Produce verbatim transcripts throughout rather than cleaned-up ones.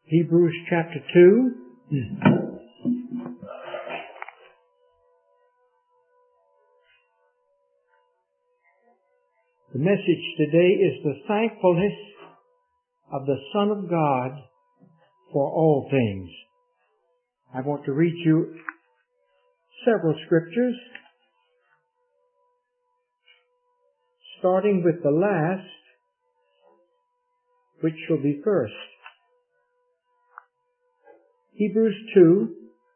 Hebrews chapter two. The message today is the thankfulness of the Son of God for all things. I want to read you several scriptures, starting with the last, which shall be first. Hebrews two,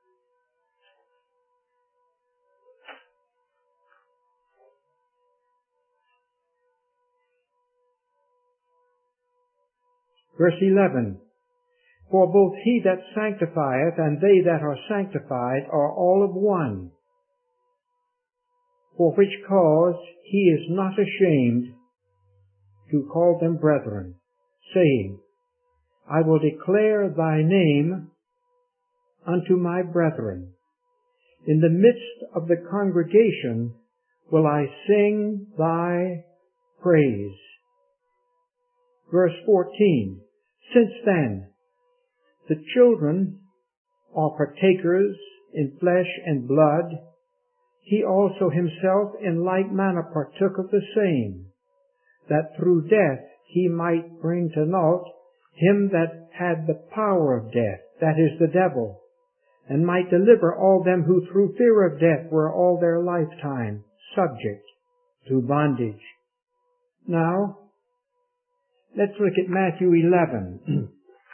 verse eleven. For both he that sanctifieth and they that are sanctified are all of one. For which cause he is not ashamed to call them brethren, saying, I will declare thy name unto my brethren. In the midst of the congregation will I sing thy praise. Verse fourteen. Since then, the children are partakers in flesh and blood, he also himself in like manner partook of the same, that through death he might bring to naught him that had the power of death, that is, the devil, and might deliver all them who through fear of death were all their lifetime subject to bondage. Now, let's look at Matthew eleven.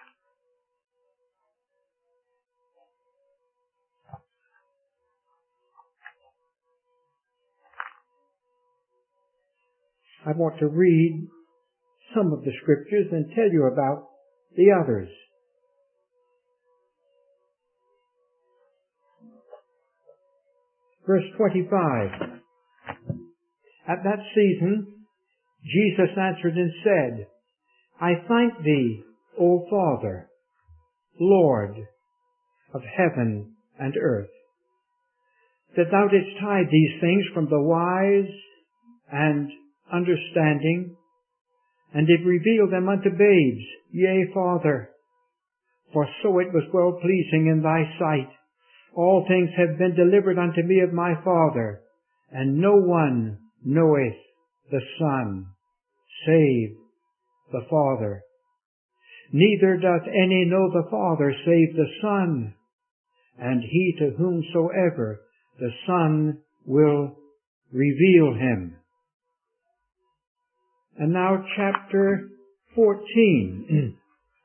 I want to read some of the scriptures and tell you about the others. Verse twenty-five. At that season, Jesus answered and said, I thank thee, O Father, Lord of heaven and earth, that thou didst hide these things from the wise and understanding, and did reveal them unto babes. Yea, Father, for so it was well pleasing in thy sight. All things have been delivered unto me of my Father, and no one knoweth the Son, save the Father. Neither doth any know the Father, save the Son, and he to whomsoever the Son will reveal him. And now chapter fourteen.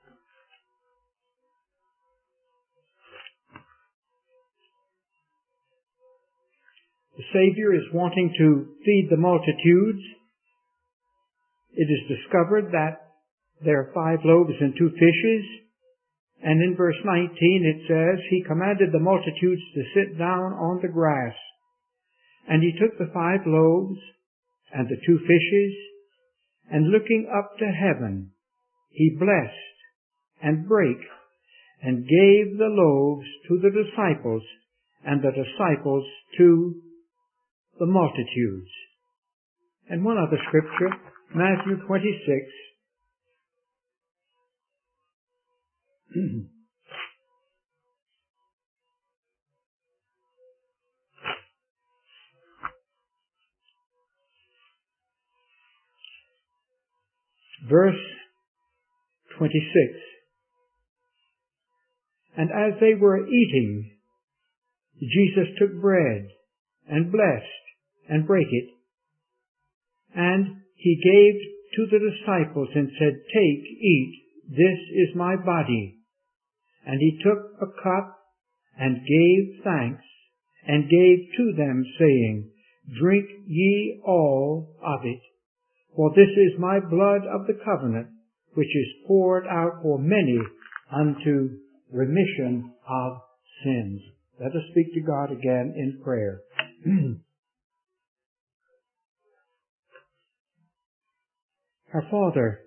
The Savior is wanting to feed the multitudes. It is discovered that there are five loaves and two fishes. And in verse nineteen it says, He commanded the multitudes to sit down on the grass. And he took the five loaves and the two fishes, and looking up to heaven, he blessed and brake, and gave the loaves to the disciples, and the disciples to the multitudes. And one other scripture, Matthew twenty-six. Verse twenty-six. And as they were eating, Jesus took bread, and blessed, and brake it. And he gave to the disciples, and said, Take, eat, this is my body. And he took a cup, and gave thanks, and gave to them, saying, Drink ye all of it. For this is my blood of the covenant, which is poured out for many unto remission of sins. Let us speak to God again in prayer. Our Father,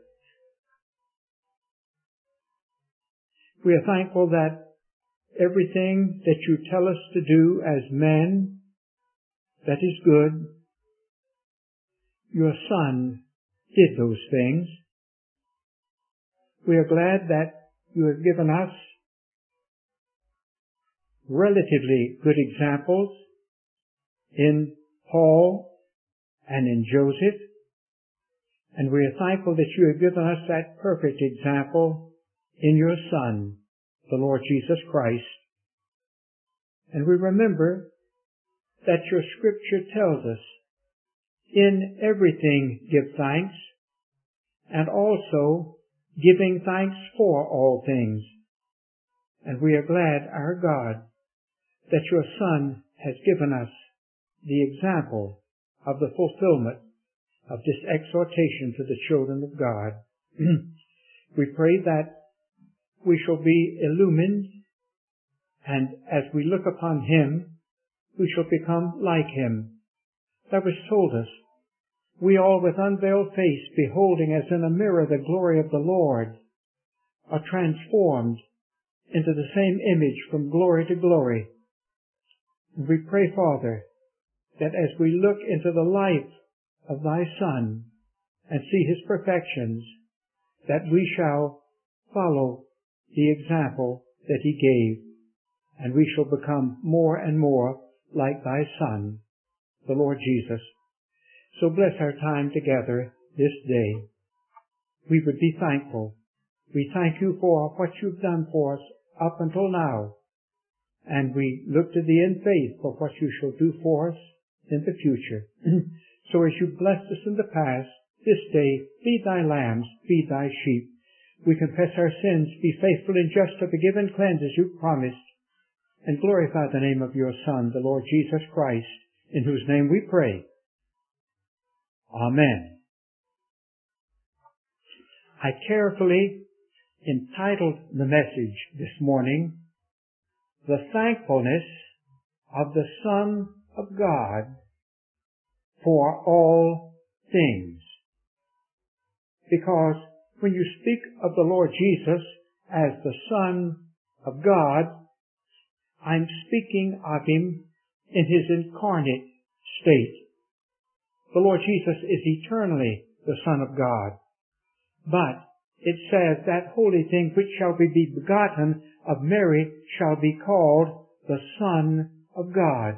we are thankful that everything that you tell us to do as men, that is good. Your Son did those things. We are glad that you have given us relatively good examples in Paul and in Joseph, and we are thankful that you have given us that perfect example in your Son, the Lord Jesus Christ. And we remember that your Scripture tells us, in everything give thanks, and also giving thanks for all things. And we are glad, our God, that your Son has given us the example of the fulfillment of this exhortation to the children of God. We pray that we shall be illumined, and as we look upon him, we shall become like him. That was told us, we all with unveiled face, beholding as in a mirror the glory of the Lord, are transformed into the same image from glory to glory. And we pray, Father, that as we look into the life of thy Son and see his perfections, that we shall follow the example that he gave, and we shall become more and more like thy Son, the Lord Jesus. So bless our time together this day. We would be thankful. We thank you for what you've done for us up until now, and we look to thee in faith for what you shall do for us in the future. So as you blessed us in the past, this day, feed thy lambs, feed thy sheep. We confess our sins, be faithful and just to forgive and cleanse as you promised, and glorify the name of your Son, the Lord Jesus Christ, in whose name we pray. Amen. I carefully entitled the message this morning, The Thankfulness of the Son of God for All Things. Because when you speak of the Lord Jesus as the Son of God, I'm speaking of him in his incarnate state. The Lord Jesus is eternally the Son of God. But it says that holy thing which shall be begotten of Mary shall be called the Son of God.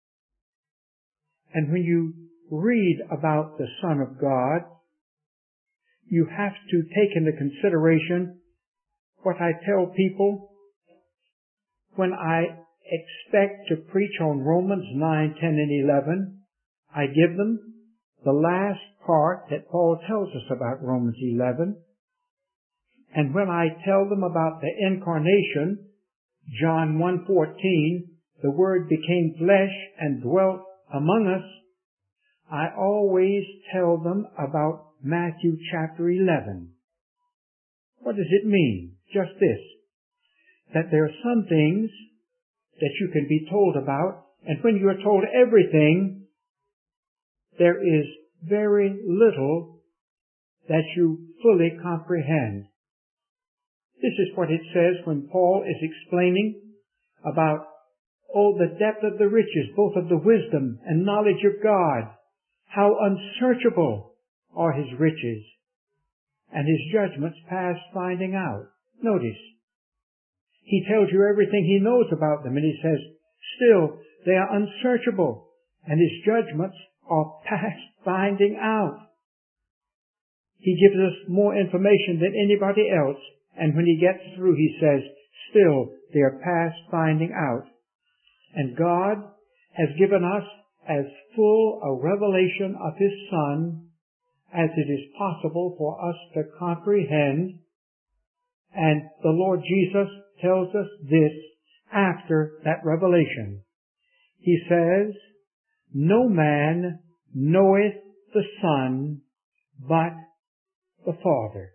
And when you read about the Son of God, you have to take into consideration what I tell people when I expect to preach on Romans nine, ten, and eleven. I give them the last part that Paul tells us about Romans eleven. And when I tell them about the incarnation, John one fourteen, the Word became flesh and dwelt among us, I always tell them about Matthew chapter eleven. What does it mean? Just this, that there are some things that you can be told about, and when you are told everything, there is very little that you fully comprehend. This is what it says when Paul is explaining about, oh, the depth of the riches, both of the wisdom and knowledge of God. How unsearchable are his riches, and his judgments past finding out. Notice, he tells you everything he knows about them, and he says, still, they are unsearchable, and his judgments are past finding out. He gives us more information than anybody else, and when he gets through, he says, still, they are past finding out. And God has given us as full a revelation of his Son as it is possible for us to comprehend. And the Lord Jesus tells us this after that revelation. He says, no man knoweth the Son but the Father.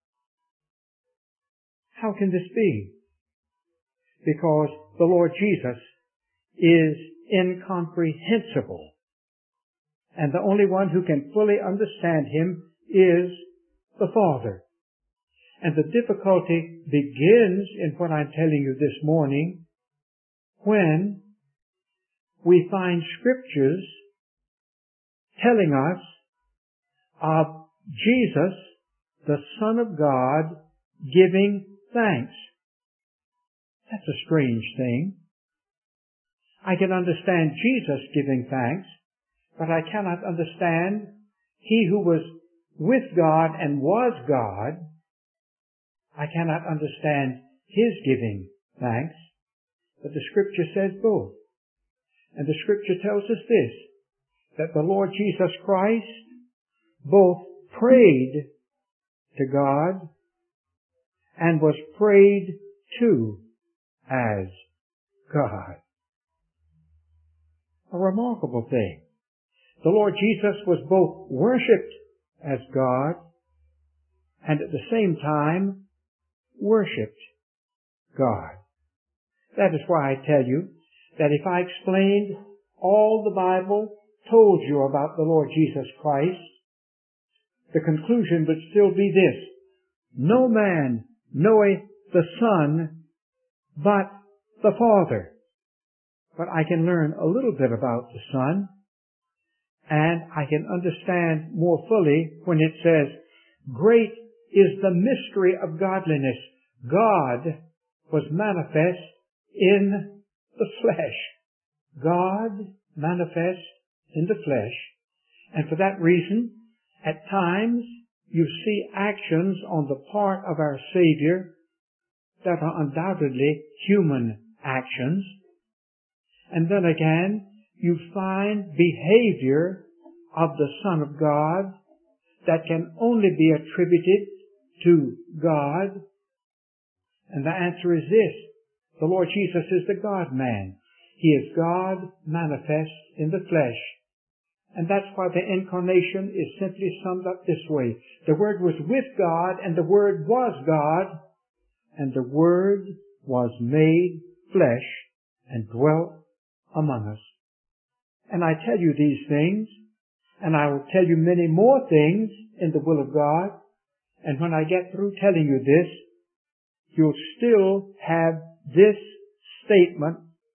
How can this be? Because the Lord Jesus is incomprehensible, and the only one who can fully understand him is the Father. And the difficulty begins in what I'm telling you this morning when we find scriptures telling us of Jesus, the Son of God, giving thanks. That's a strange thing. I can understand Jesus giving thanks, but I cannot understand he who was with God and was God. I cannot understand his giving thanks, but the Scripture says both. And the Scripture tells us this, that the Lord Jesus Christ both prayed to God and was prayed to as God. A remarkable thing. The Lord Jesus was both worshipped as God and at the same time worshipped God. That is why I tell you that if I explained all the Bible told you about the Lord Jesus Christ, the conclusion would still be this: no man knoweth the Son but the Father. But I can learn a little bit about the Son, and I can understand more fully when it says, great is the mystery of godliness. God was manifest in the flesh. God manifest in the flesh. And for that reason, at times, you see actions on the part of our Savior that are undoubtedly human actions. And then again, you find behavior of the Son of God that can only be attributed to God. And the answer is this: the Lord Jesus is the God-man. He is God manifest in the flesh. And that's why the incarnation is simply summed up this way: the Word was with God, and the Word was God, and the Word was made flesh and dwelt among us. And I tell you these things, and I will tell you many more things in the will of God, and when I get through telling you this, you'll still have this statement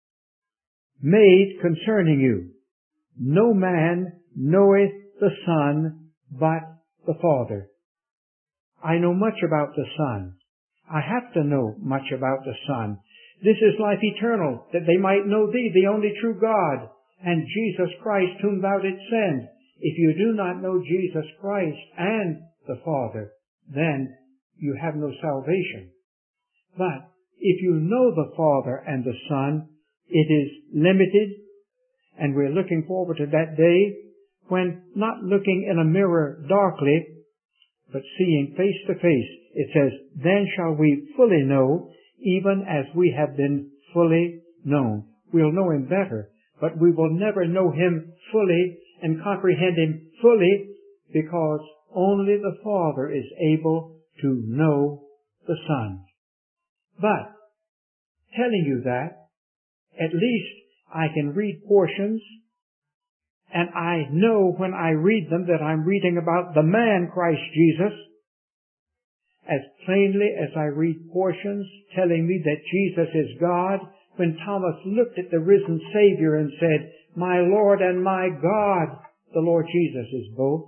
made concerning you: no man knoweth the Son but the Father. I know much about the Son. I have to know much about the Son. This is life eternal, that they might know thee, the only true God, and Jesus Christ, whom thou didst send. If you do not know Jesus Christ and the Father, then you have no salvation. But if you know the Father and the Son, it is limited, and we're looking forward to that day when, not looking in a mirror darkly, but seeing face to face, it says, then shall we fully know, even as we have been fully known. We'll know Him better, but we will never know Him fully and comprehend Him fully, because only the Father is able to know the Son. But, telling you that, at least I can read portions, and I know when I read them that I'm reading about the man Christ Jesus, as plainly as I read portions telling me that Jesus is God. When Thomas looked at the risen Savior and said, my Lord and my God, the Lord Jesus is both.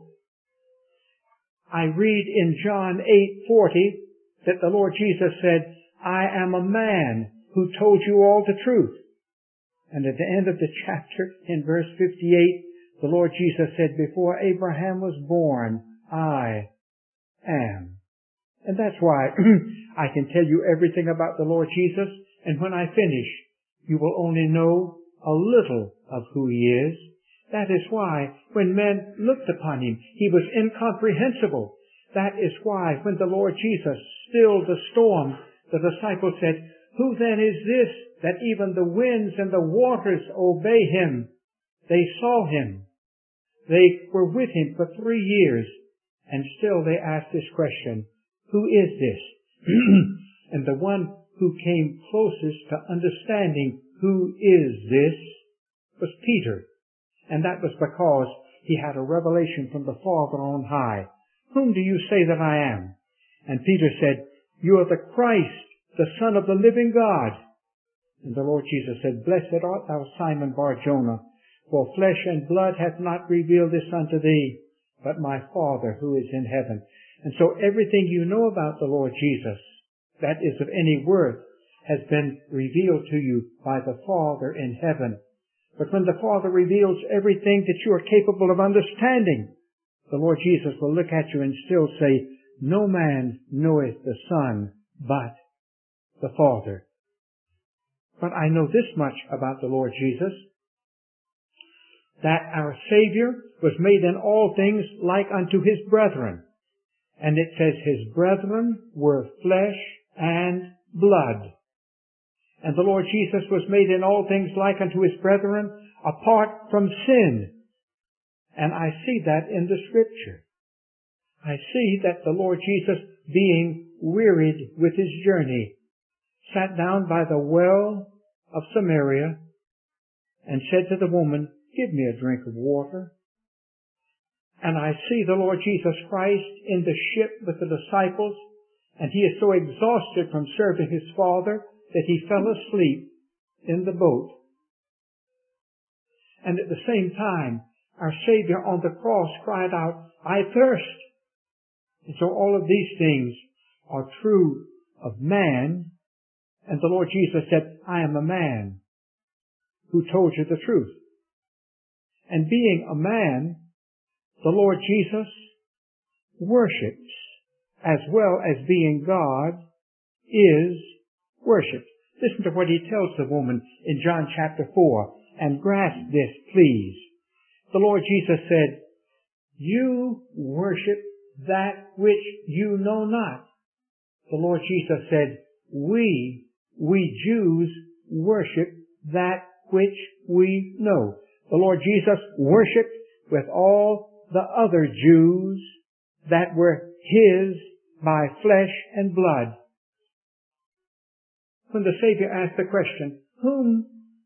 I read in John eight forty that the Lord Jesus said, I am a man who told you all the truth. And at the end of the chapter, in verse fifty-eight, the Lord Jesus said, before Abraham was born, I am. And that's why I can tell you everything about the Lord Jesus, and when I finish, you will only know a little of who He is. That is why when men looked upon Him, He was incomprehensible. That is why when the Lord Jesus stilled the storm, the disciples said, who then is this that even the winds and the waters obey Him? They saw Him. They were with Him for three years, and still they asked this question, who is this? And the one who came closest to understanding who is this was Peter. And that was because he had a revelation from the Father on high. Whom do you say that I am? And Peter said, you are the Christ, the Son of the living God. And the Lord Jesus said, blessed art thou, Simon Bar-Jonah, for flesh and blood hath not revealed this unto thee, but my Father who is in heaven. And so everything you know about the Lord Jesus, that is of any worth has been revealed to you by the Father in heaven. But when the Father reveals everything that you are capable of understanding, the Lord Jesus will look at you and still say, no man knoweth the Son but the Father. But I know this much about the Lord Jesus, that our Savior was made in all things like unto his brethren. And it says his brethren were flesh and blood. And the Lord Jesus was made in all things like unto his brethren apart from sin. And I see that in the Scripture. I see that the Lord Jesus, being wearied with his journey, sat down by the well of Samaria and said to the woman, give me a drink of water. And I see the Lord Jesus Christ in the ship with the disciples, and he is so exhausted from serving his Father that he fell asleep in the boat. And at the same time, our Savior on the cross cried out, I thirst. And so all of these things are true of man, and the Lord Jesus said, I am a man who told you the truth. And being a man, the Lord Jesus worships, as well as being God is worshipped. Listen to what he tells the woman in John chapter four, and grasp this, please. The Lord Jesus said, you worship that which you know not. The Lord Jesus said, we, we Jews worship that which we know. The Lord Jesus worshiped with all the other Jews that were his by flesh and blood. When the Savior asked the question, whom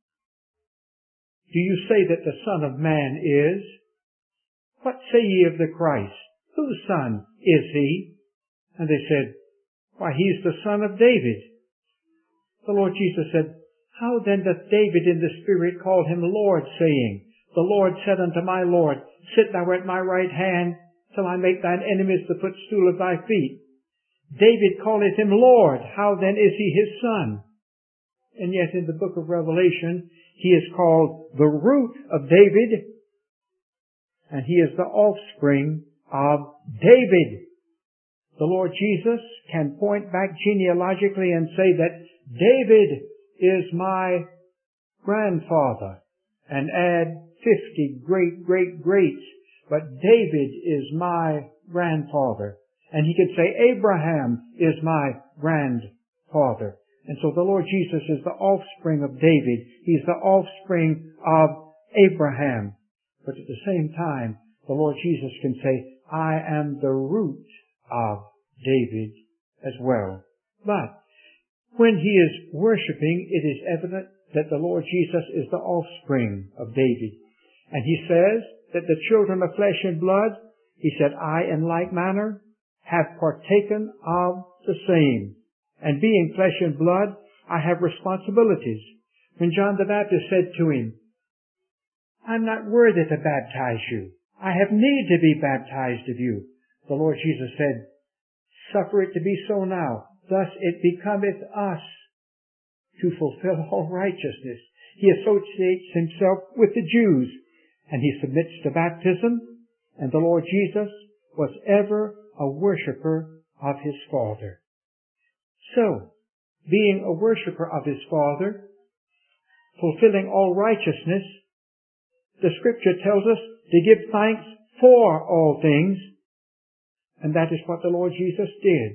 do you say that the Son of Man is? What say ye of the Christ? Whose son is he? And they said, why, he's the son of David. The Lord Jesus said, how then doth David in the Spirit call him Lord, saying, the Lord said unto my Lord, sit thou at my right hand, till I make thine enemies the footstool of thy feet. David calleth him Lord. How then is he his son? And yet in the book of Revelation, he is called the root of David, and he is the offspring of David. The Lord Jesus can point back genealogically and say that David is my grandfather, and add fifty great, great, greats, but David is my grandfather. And he could say Abraham is my grandfather. And so the Lord Jesus is the offspring of David. He's the offspring of Abraham. But at the same time, the Lord Jesus can say, I am the root of David as well. But when he is worshiping, it is evident that the Lord Jesus is the offspring of David. And he says that the children of flesh and blood, he said, I in like manner have partaken of the same. And being flesh and blood, I have responsibilities. When John the Baptist said to him, I'm not worthy to baptize you. I have need to be baptized of you. The Lord Jesus said, suffer it to be so now. Thus it becometh us to fulfill all righteousness. He associates himself with the Jews, and he submits to baptism, and the Lord Jesus was ever a worshiper of his Father. So, being a worshiper of his Father, fulfilling all righteousness, the Scripture tells us to give thanks for all things, and that is what the Lord Jesus did.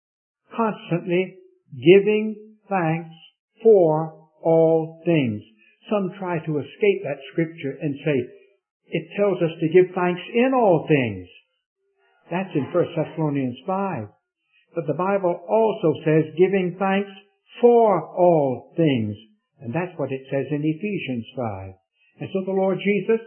Constantly giving thanks for all things. Some try to escape that Scripture and say, it tells us to give thanks in all things. That's in First Thessalonians five. But the Bible also says giving thanks for all things. And that's what it says in Ephesians five. And so the Lord Jesus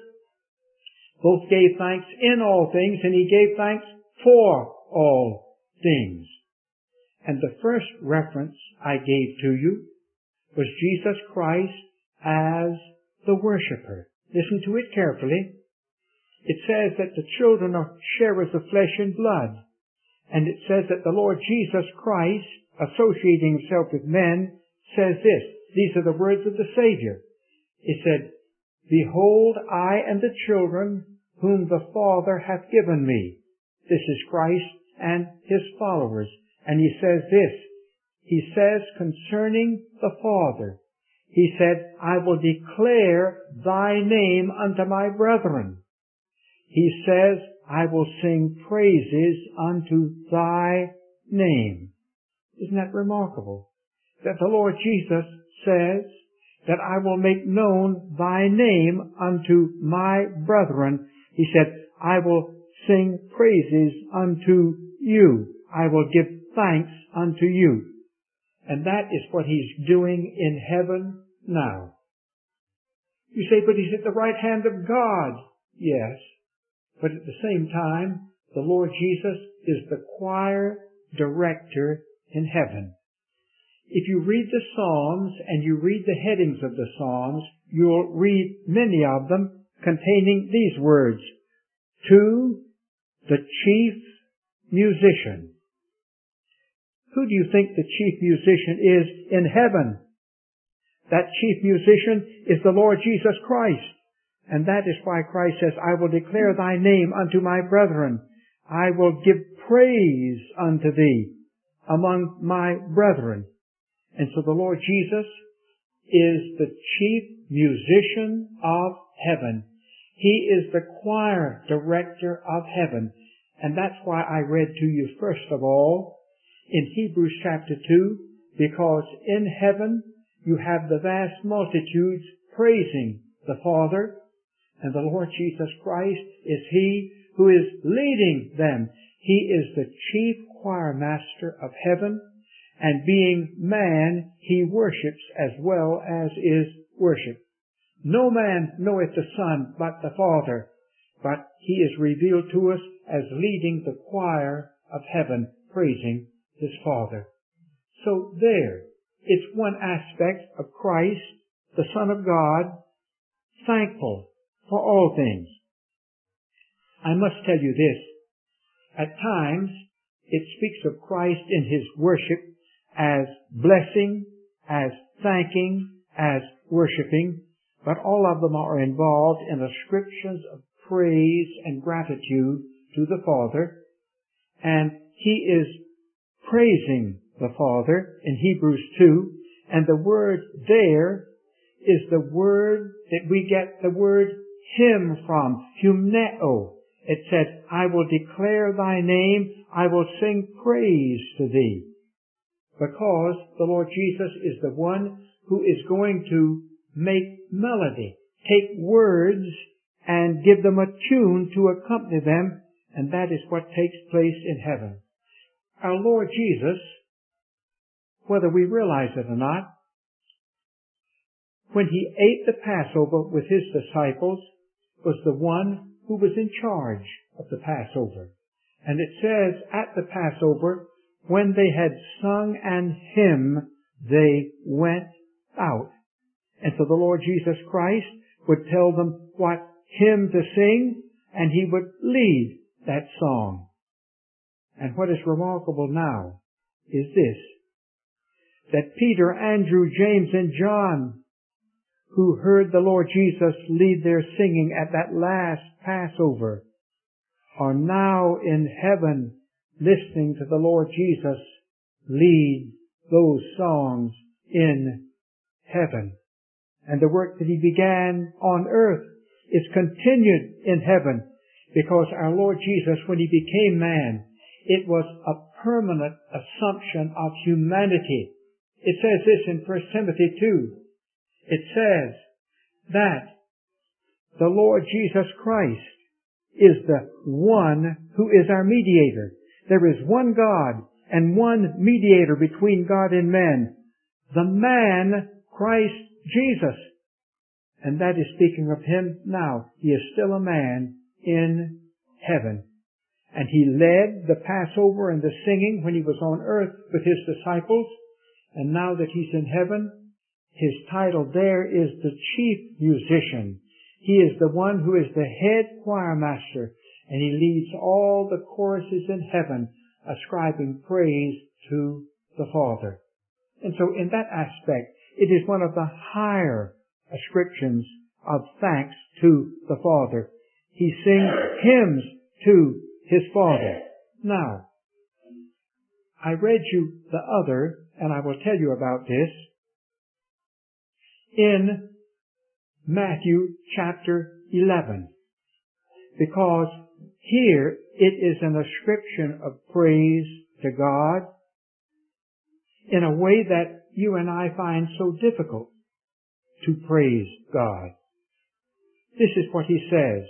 both gave thanks in all things, and he gave thanks for all things. And the first reference I gave to you was Jesus Christ as the worshiper. Listen to it carefully. It says that the children are sharers of flesh and blood. And it says that the Lord Jesus Christ, associating himself with men, says this. These are the words of the Savior. He said, "Behold, I and the children whom the Father hath given me." This is Christ and his followers. And he says this. He says concerning the Father, he said, "I will declare thy name unto my brethren." He says, "I will sing praises unto thy name." Isn't that remarkable? That the Lord Jesus says that I will make known thy name unto my brethren. He said, "I will sing praises unto you. I will give thanks unto you." And that is what he's doing in heaven now. You say, but he's at the right hand of God. Yes. But at the same time, the Lord Jesus is the choir director in heaven. If you read the Psalms and you read the headings of the Psalms, you'll read many of them containing these words. To the chief musician. Who do you think the chief musician is in heaven? That chief musician is the Lord Jesus Christ. And that is why Christ says, "I will declare thy name unto my brethren. I will give praise unto thee among my brethren." And so the Lord Jesus is the chief musician of heaven. He is the choir director of heaven. And that's why I read to you first of all in Hebrews chapter two, because in heaven you have the vast multitudes praising the Father, and the Lord Jesus Christ is He who is leading them. He is the chief choir master of heaven, and being man, He worships as well as is worshipped. No man knoweth the Son but the Father, but He is revealed to us as leading the choir of heaven, praising His Father. So there, it's one aspect of Christ, the Son of God, thankful for all things. I must tell you this. At times, it speaks of Christ in His worship as blessing, as thanking, as worshiping, but all of them are involved in ascriptions of praise and gratitude to the Father, and He is praising the Father in Hebrews two, and the word there is the word that we get the word hymn from, humneo. It said, "I will declare thy name, I will sing praise to thee." Because the Lord Jesus is the one who is going to make melody, take words and give them a tune to accompany them, and that is what takes place in heaven. Our Lord Jesus, whether we realize it or not, when He ate the Passover with His disciples, was the one who was in charge of the Passover. And it says at the Passover, when they had sung an hymn, they went out. And so the Lord Jesus Christ would tell them what hymn to sing, and He would lead that song. And what is remarkable now is this, that Peter, Andrew, James, and John, who heard the Lord Jesus lead their singing at that last Passover, are now in heaven listening to the Lord Jesus lead those songs in heaven. And the work that He began on earth is continued in heaven, because our Lord Jesus, when He became man, it was a permanent assumption of humanity. It says this in First Timothy two. It says that the Lord Jesus Christ is the one who is our mediator. There is one God and one mediator between God and men, the man Christ Jesus. And that is speaking of Him now. He is still a man in heaven. And He led the Passover and the singing when He was on earth with His disciples. And now that He's in heaven, His title there is the chief musician. He is the one who is the head choir master, and He leads all the choruses in heaven, ascribing praise to the Father. And so in that aspect, it is one of the higher ascriptions of thanks to the Father. He sings hymns to his Father. Now, I read you the other, and I will tell you about this, in Matthew chapter eleven. Because here it is an ascription of praise to God in a way that you and I find so difficult to praise God. This is what he says.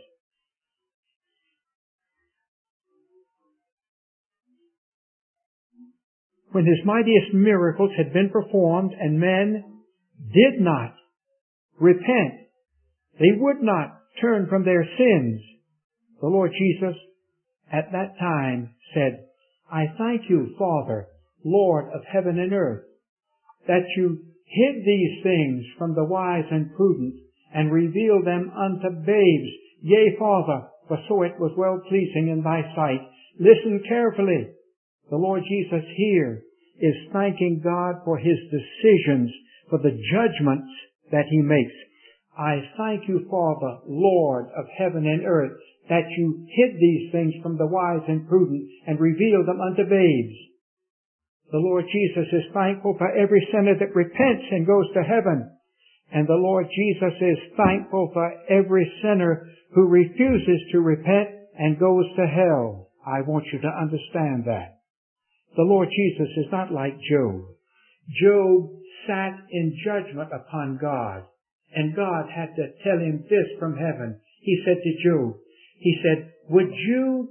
When his mightiest miracles had been performed and men did not repent, they would not turn from their sins, the Lord Jesus at that time said, I thank you, Father, Lord of heaven and earth, that you hid these things from the wise and prudent and revealed them unto babes. Yea, Father, for so it was well pleasing in thy sight. Listen carefully. The Lord Jesus here is thanking God for his decisions, for the judgments that he makes. I thank you, Father, Lord of heaven and earth, that you hid these things from the wise and prudent and revealed them unto babes. The Lord Jesus is thankful for every sinner that repents and goes to heaven. And the Lord Jesus is thankful for every sinner who refuses to repent and goes to hell. I want you to understand that. The Lord Jesus is not like Job. Job sat in judgment upon God, and God had to tell him this from heaven. He said to Job, he said, would you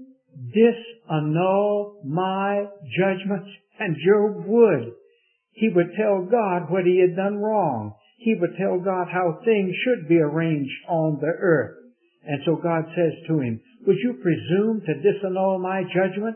disannul my judgments? And Job would. He would tell God what he had done wrong. He would tell God how things should be arranged on the earth. And so God says to him, would you presume to disannul my judgment?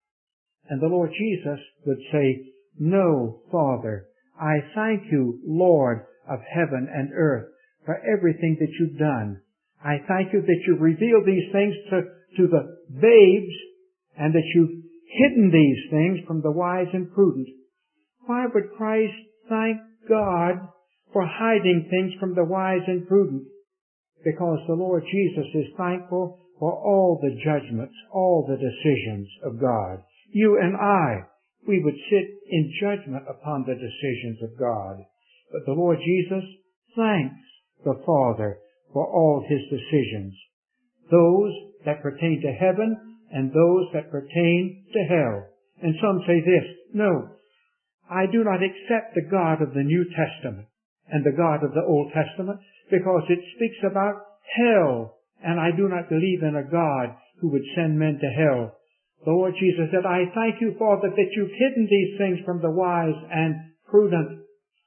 And the Lord Jesus would say, no, Father, I thank you, Lord of heaven and earth, for everything that you've done. I thank you that you've revealed these things to, to the babes, and that you've hidden these things from the wise and prudent. Why would Christ thank God for hiding things from the wise and prudent? Because the Lord Jesus is thankful for all the judgments, all the decisions of God. You and I, we would sit in judgment upon the decisions of God. But the Lord Jesus thanks the Father for all his decisions, those that pertain to heaven and those that pertain to hell. And some say this, no, I do not accept the God of the New Testament and the God of the Old Testament because it speaks about hell, and I do not believe in a God who would send men to hell. The Lord Jesus said, I thank you, Father, that you've hidden these things from the wise and prudent.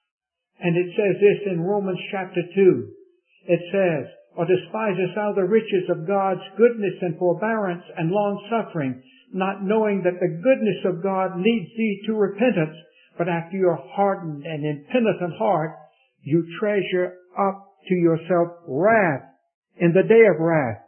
And it says this in Romans chapter two. It says, or despisest thou the riches of God's goodness and forbearance and long-suffering, not knowing that the goodness of God leads thee to repentance, but after your hardened and impenitent heart, you treasure up to yourself wrath in the day of wrath.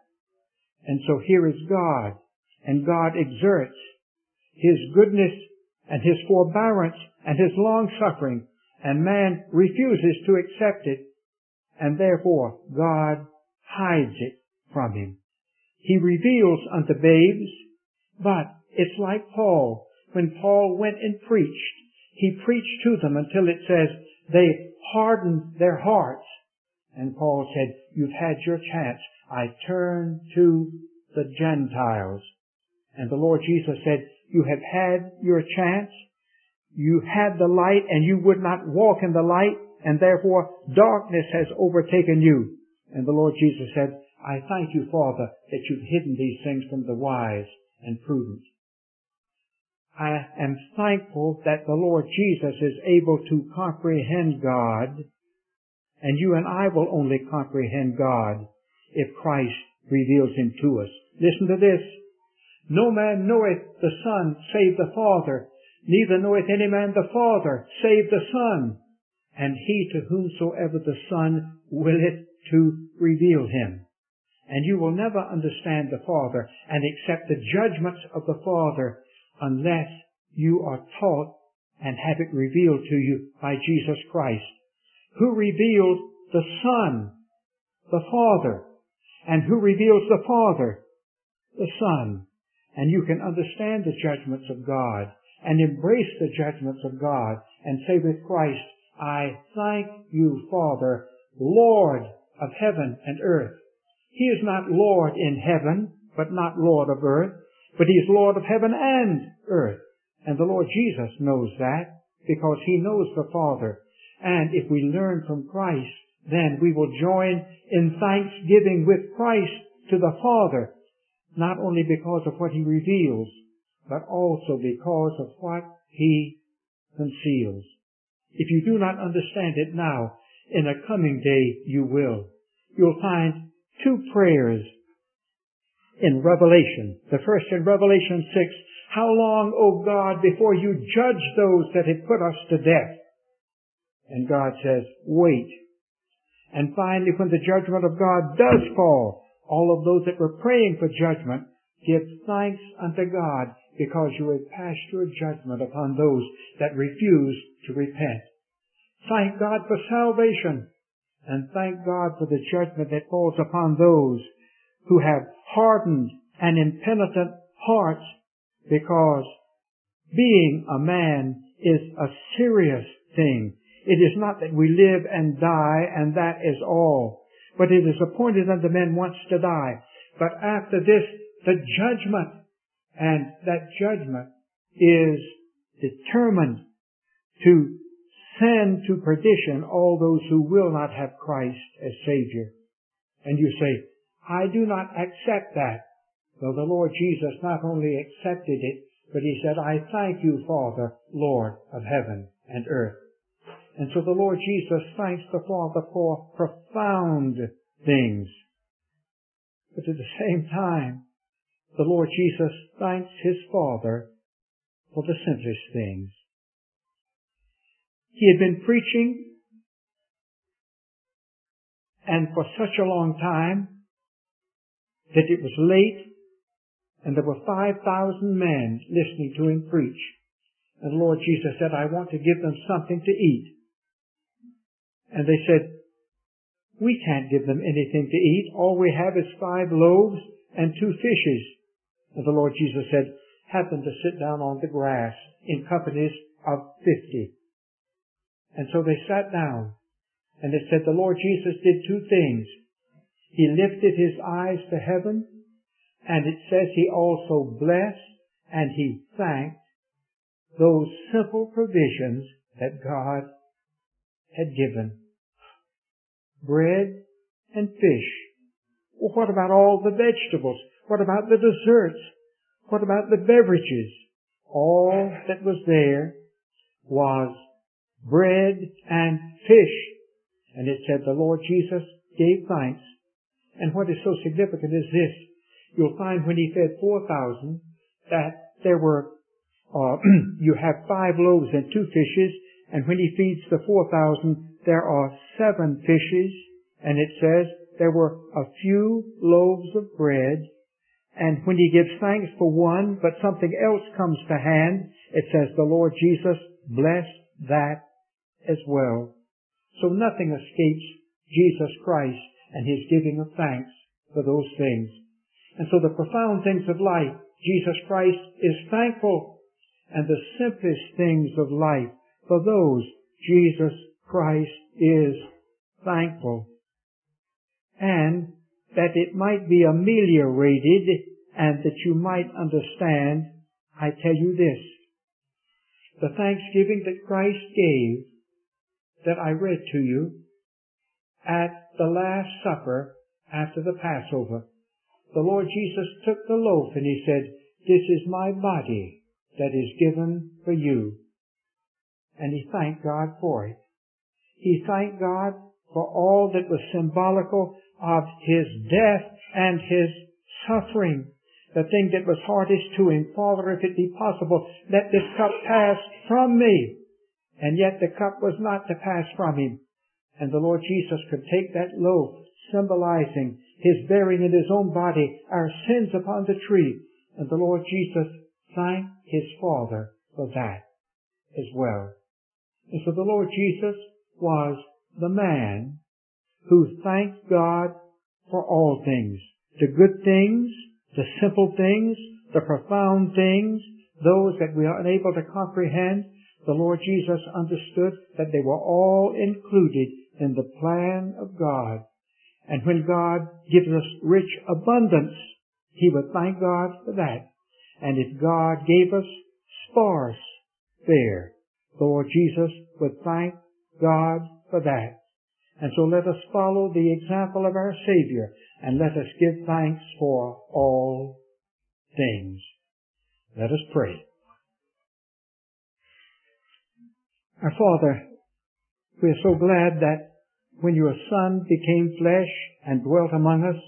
And so here is God, and God exerts his goodness and his forbearance and his long-suffering, and man refuses to accept it, and therefore God hides it from him. He reveals unto babes, but it's like Paul. When Paul went and preached, he preached to them until it says they hardened their hearts. And Paul said, you've had your chance. I turn to the Gentiles. And the Lord Jesus said, you have had your chance. You had the light and you would not walk in the light, and therefore darkness has overtaken you. And the Lord Jesus said, I thank you, Father, that you've hidden these things from the wise and prudent. I am thankful that the Lord Jesus is able to comprehend God, and you and I will only comprehend God if Christ reveals him to us. Listen to this. No man knoweth the Son save the Father, neither knoweth any man the Father save the Son, and he to whomsoever the Son willeth to reveal him. And you will never understand the Father and accept the judgments of the Father unless you are taught and have it revealed to you by Jesus Christ, who revealed the Son, the Father, and who reveals the Father, the Son. And you can understand the judgments of God and embrace the judgments of God and say with Christ, I thank you, Father, Lord of heaven and earth. He is not Lord in heaven, but not Lord of earth, but He is Lord of heaven and earth. And the Lord Jesus knows that because He knows the Father. And if we learn from Christ, then we will join in thanksgiving with Christ to the Father, not only because of what He reveals, but also because of what He conceals. If you do not understand it now, in a coming day you will. You'll find two prayers in Revelation. The first in Revelation six, how long, O God, before you judge those that have put us to death? And God says, wait. And finally, when the judgment of God does fall, all of those that were praying for judgment, give thanks unto God because you have passed your judgment upon those that refuse to repent. Thank God for salvation, and thank God for the judgment that falls upon those who have hardened and impenitent hearts, because being a man is a serious thing. It is not that we live and die and that is all, but it is appointed unto men once to die. But after this, the judgment, and that judgment is determined to send to perdition all those who will not have Christ as Savior. And you say, I do not accept that. Well, the Lord Jesus not only accepted it, but He said, I thank you, Father, Lord of heaven and earth. And so the Lord Jesus thanks the Father for profound things. But at the same time, the Lord Jesus thanks His Father for the simplest things. He had been preaching, and for such a long time that it was late, and there were five thousand men listening to Him preach. And the Lord Jesus said, I want to give them something to eat. And they said, we can't give them anything to eat. All we have is five loaves and two fishes. And the Lord Jesus said, have them to sit down on the grass in companies of fifty. And so they sat down. And it said the Lord Jesus did two things. He lifted His eyes to heaven, and it says He also blessed and He thanked those simple provisions that God had given. Bread and fish. Well, what about all the vegetables? What about the desserts? What about the beverages? All that was there was bread and fish. And it said the Lord Jesus gave thanks. And what is so significant is this. You'll find when He fed four thousand that there were, uh, you have five loaves and two fishes. And when He feeds the four thousand, there are seven fishes. And it says there were a few loaves of bread. And when He gives thanks for one, but something else comes to hand, it says the Lord Jesus blessed that as well. So nothing escapes Jesus Christ and His giving of thanks for those things. And so the profound things of life, Jesus Christ is thankful. And the simplest things of life, for those, Jesus Christ is thankful. And that it might be ameliorated and that you might understand, I tell you this. The thanksgiving that Christ gave, that I read to you, at the Last Supper after the Passover, the Lord Jesus took the loaf and He said, this is my body that is given for you. And He thanked God for it. He thanked God for all that was symbolical of His death and His suffering. The thing that was hardest to Him, Father, if it be possible, let this cup pass from me. And yet the cup was not to pass from Him. And the Lord Jesus could take that loaf, symbolizing His bearing in His own body our sins upon the tree. And the Lord Jesus thanked His Father for that. as well. And so the Lord Jesus was the man who thanked God for all things. The good things, the simple things, the profound things, those that we are unable to comprehend, the Lord Jesus understood that they were all included in the plan of God. And when God gives us rich abundance, He would thank God for that. And if God gave us sparse fare, the Lord Jesus would thank God for that. And so let us follow the example of our Savior, and let us give thanks for all things. Let us pray. Our Father, we are so glad that when your Son became flesh and dwelt among us,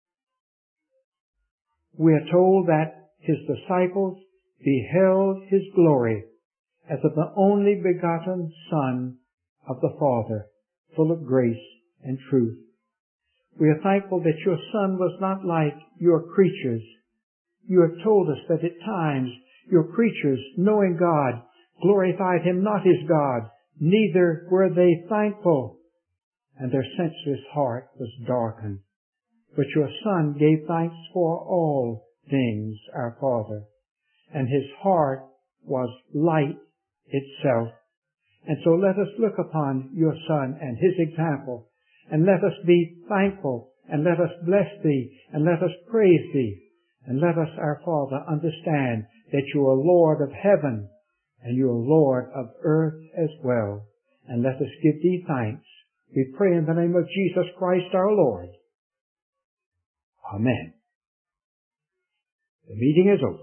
we are told that His disciples beheld His glory as of the only begotten Son of the Father, full of grace and truth. We are thankful that your Son was not like your creatures. You have told us that at times your creatures, knowing God, glorified Him not as God, neither were they thankful, and their senseless heart was darkened. But your Son gave thanks for all things, our Father, and His heart was light itself. And so let us look upon your Son and His example, and let us be thankful, and let us bless Thee, and let us praise Thee, and let us, our Father, understand that you are Lord of heaven, and you are Lord of earth as well. And let us give Thee thanks. We pray in the name of Jesus Christ our Lord. Amen. The meeting is over.